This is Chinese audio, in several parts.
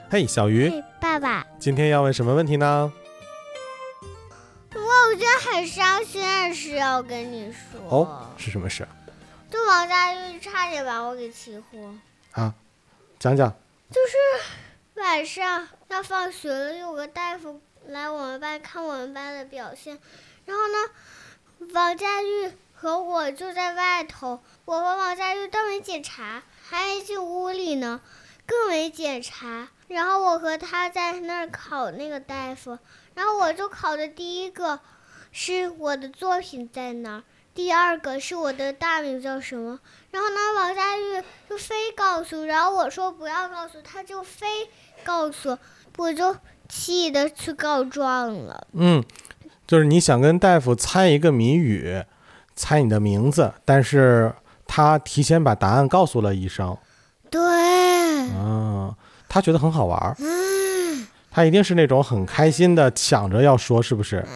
嘿，小鱼， 嘿，爸爸， 今天要问什么问题呢？ 我有件很伤心的事要跟你说。 哦，是什么事就王佳玉差点把我给气活啊？讲讲。 就是晚上要放学了，有个大夫来我们班看我们班的表现，然后呢，王佳玉和我就在外头，我和王佳玉都没检查，还没进屋里呢，更没检查。然后我和他在那儿考那个大夫，然后我就考的第一个是我的作品在哪儿，第二个是我的大名叫什么。然后呢，王佳玉就非告诉，然后我说不要告诉，他就非告诉，我就气得去告状了。 就是你想跟大夫猜一个谜语，猜你的名字，但是他提前把答案告诉了医生。 对。 他觉得很好玩。他一定是那种很开心的抢着要说，是不是？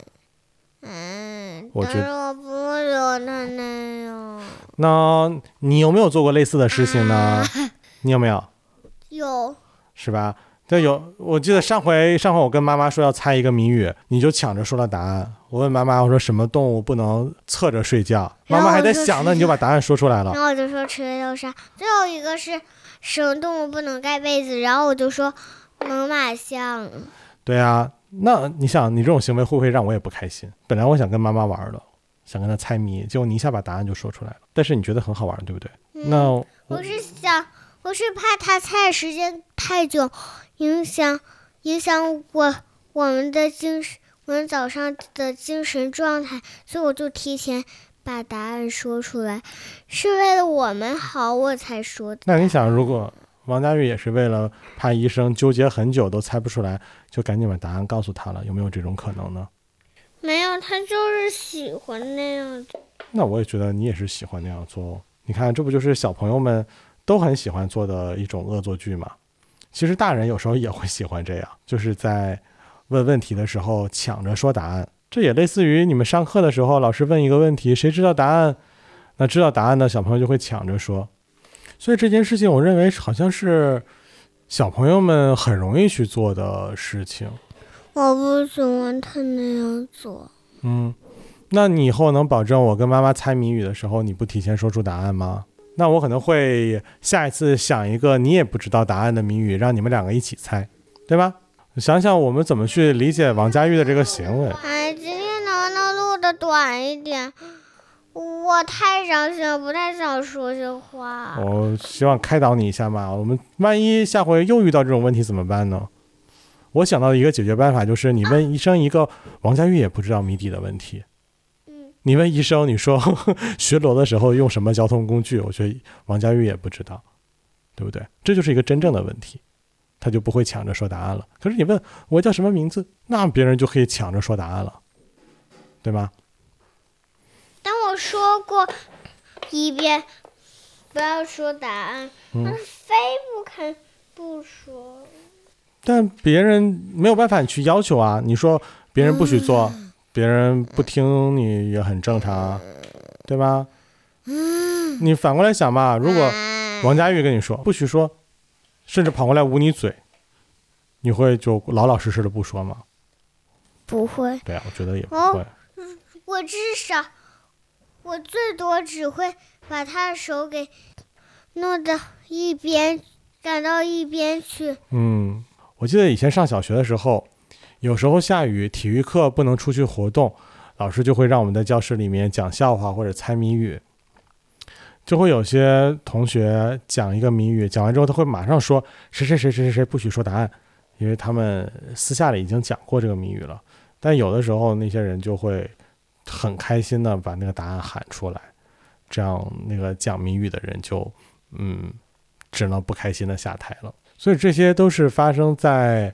但是我不觉得那样。 那你有没有做过类似的事情呢？你有没有？ 有。 是吧？对，有。我记得上回我跟妈妈说要猜一个谜语，你就抢着说了答案。我问妈妈，我说什么动物不能侧着睡觉？妈妈还在想呢，你就把答案说出来了。 然后我就说吃了啥？最后一个是什么动物不能盖被子？然后我就说猛犸象。 对啊，那你想，你这种行为会不会让我也不开心？本来我想跟妈妈玩的，想跟她猜谜，结果你一下把答案就说出来了。但是你觉得很好玩，对不对？那我是怕他猜的时间太久，影响我们早上的精神状态，所以我就提前把答案说出来，是为了我们好我才说的。 那你想，如果王佳玉也是为了怕医生纠结很久都猜不出来，就赶紧把答案告诉他了，有没有这种可能呢？ 没有，他就是喜欢那样做。 那我也觉得你也是喜欢那样做。你看，这不就是小朋友们都很喜欢做的一种恶作剧吗？其实大人有时候也会喜欢这样，就是在问问题的时候抢着说答案。这也类似于你们上课的时候，老师问一个问题，谁知道答案，那知道答案的小朋友就会抢着说。所以这件事情我认为好像是小朋友们很容易去做的事情。 我不喜欢他那样做。 那你以后能保证我跟妈妈猜谜语的时候你不提前说出答案吗？那我可能会下一次想一个你也不知道答案的谜语，让你们两个一起猜，对吧？想想我们怎么去理解王佳玉的这个行为。 今天能不能录的短一点？我太伤心了，不太想说这话。 我希望开导你一下嘛，我们万一下回又遇到这种问题怎么办呢？我想到的一个解决办法就是你问医生一个王佳玉也不知道谜底的问题。你问医生，你说巡逻的时候用什么交通工具，我觉得王佳玉也不知道，对不对？这就是一个真正的问题，他就不会抢着说答案了。可是你问我叫什么名字，那别人就可以抢着说答案了，对吗？ 但我说过一遍不要说答案，他非不肯不说。 但别人没有办法你去要求啊，你说别人不许做，别人不听你也很正常啊，对吧？你反过来想吧，如果王佳玉跟你说不许说，甚至跑过来捂你嘴，你会就老老实实的不说吗？ 不会。 对啊，我觉得也不会。 我至少我最多只会把他的手给弄到一边，赶到一边去。 我记得以前上小学的时候，有时候下雨，体育课不能出去活动，老师就会让我们在教室里面讲笑话或者猜谜语。就会有些同学讲一个谜语，讲完之后他会马上说谁谁谁谁谁不许说答案，因为他们私下里已经讲过这个谜语了。但有的时候那些人就会很开心的把那个答案喊出来，这样那个讲谜语的人就只能不开心的下台了。所以这些都是发生在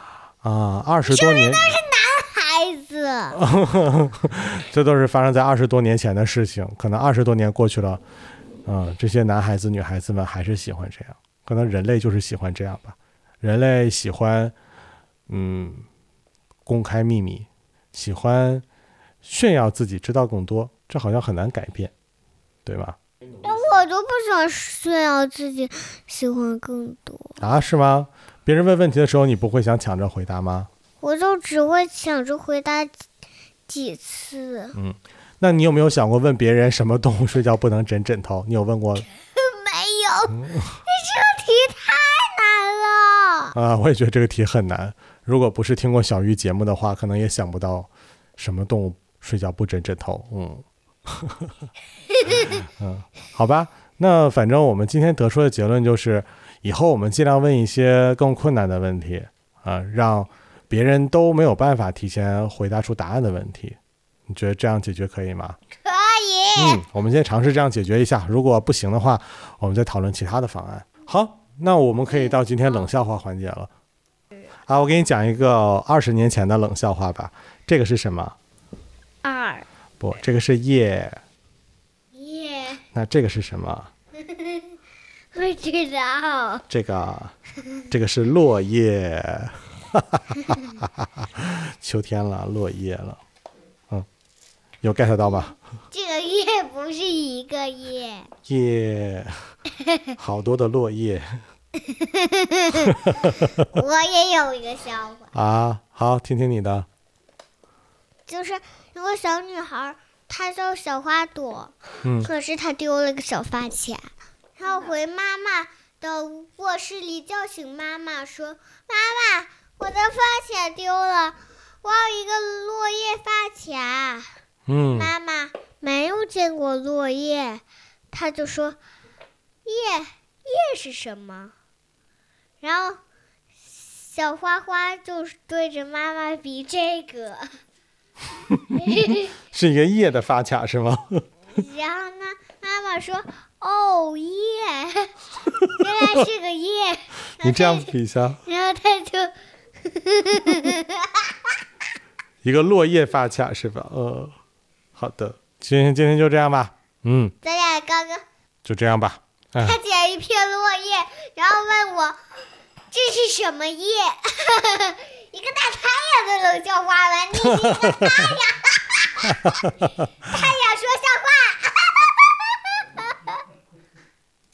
20多年， 这是男孩子这都是发生在20多年前的事情。可能20多年过去了，这些男孩子女孩子们还是喜欢这样。可能人类就是喜欢这样吧，人类喜欢公开秘密，喜欢炫耀自己知道更多，这好像很难改变，对吧？ 但我就不想炫耀自己喜欢更多啊，是吗？ 别人问问题的时候，你不会想抢着回答吗？ 我就只会抢着回答几次。 那你有没有想过问别人什么动物睡觉不能枕枕头？你有问过？ 没有，你这个题太难了。 啊，我也觉得这个题很难。如果不是听过小鱼节目的话，可能也想不到什么动物睡觉不枕枕头。好吧，那反正我们今天得出的结论就是，以后我们尽量问一些更困难的问题让别人都没有办法提前回答出答案的问题。你觉得这样解决可以吗？ 可以。 我们先尝试这样解决一下，如果不行的话，我们再讨论其他的方案。好，那我们可以到今天冷笑话环节了。我给你讲一个20年前的冷笑话吧。这个是什么？2。不，这个是夜。那这个是什么？ 不知道。 这个是落叶。秋天了，落叶了。有 get 到吧？ 这个叶不是一个叶。 叶，好多的落叶。 我也有一个笑话。 好，听听你的。 就是有个小女孩，她叫小花朵，可是她丢了个小发卡，然后回妈妈的卧室里叫醒妈妈说：“妈妈，我的发卡丢了，我要一个落叶发卡。”妈妈没有见过落叶，她就说：“叶是什么？”然后小花花就对着妈妈比这个。 是一个叶的发卡是吗？ 然后呢，妈妈说：“哦，叶，原来是个叶。” 你这样比一下。 然后他就一个落叶发卡是吧？好的，今天就这样吧。 咱俩刚刚就这样吧。 他捡一片落叶，然后问我这是什么叶？一个大太阳的冷笑话吧，你一个太阳，太